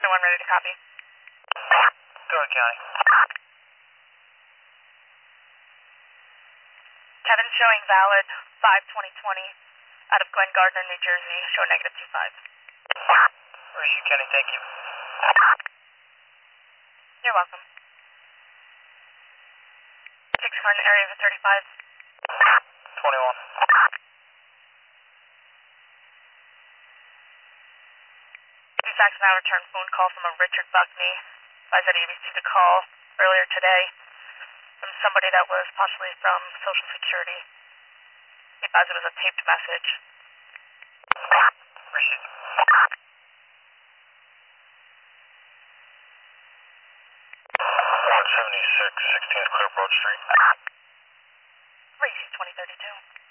1 ready to copy. Go ahead, County. Kevin's showing valid 5/20/20 out of Glen Gardner, New Jersey, show -25. Receive, County, thank you. You're welcome. 6 car in the area of 35. 21. Dispatch now returned phone call from a Richard Buckney. Advised that he received a call earlier today from somebody that was possibly from Social Security. He advised it was a taped message. Receive. 176, 16th Clear Broad Street. Receive 2032.